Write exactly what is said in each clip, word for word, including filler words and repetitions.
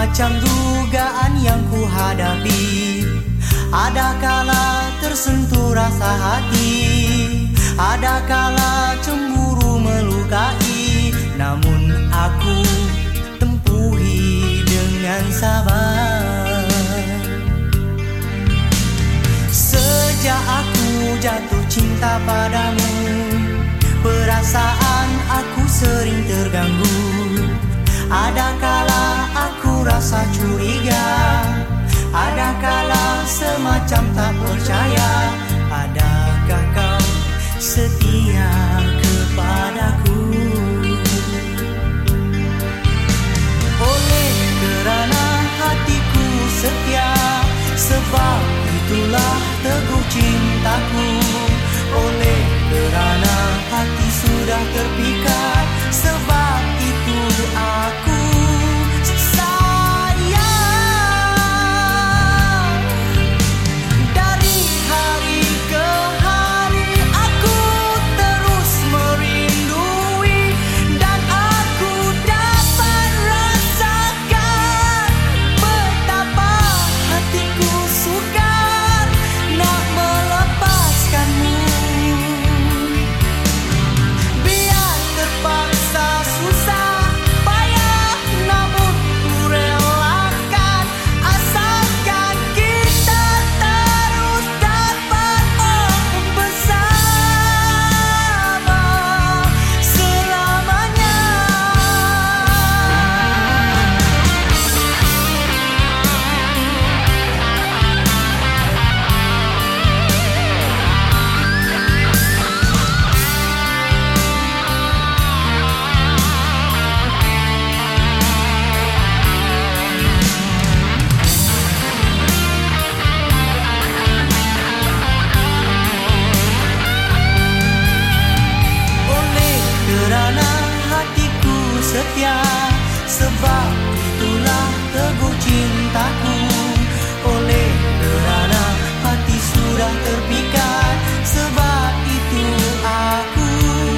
macam dugaan yang ku hadapi. Ada kala tersentuh rasa hati, ada kala cemburu melukai, namun aku tempuhi dengan sabar. Sejak aku jatuh cinta padamu, perasaan aku sering terganggu. Ada kala aku rasa curiga, ada kala semacam tak percaya. Adakah kau setia kepadaku? Oleh kerana hatiku setia, sebab itulah teguh cintaku. Oleh kerana hati sudah terpikat, sebab itu aku setia, sebab itulah teguh cintaku. Oleh kerana hati sudah terpikat, sebab itu aku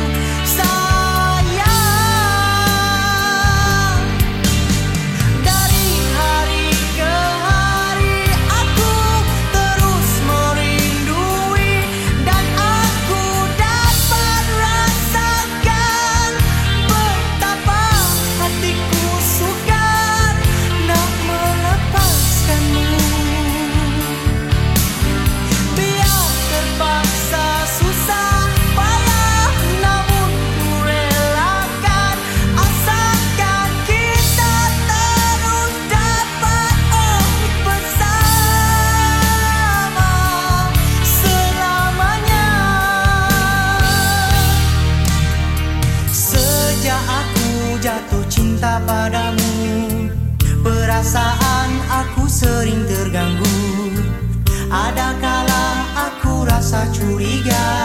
sayang. Dari hari ke hari aku terus merindui, dan aku dapat rasakan betapa hatiku sukar nak melepaskanmu. Biar terpaksa susah payah, namun ku relakan, asalkan kita terus dapat bersama selamanya. Sejak aku jatuh cinta padamu, perasaan aku sering terganggu. Ada kala aku rasa curiga,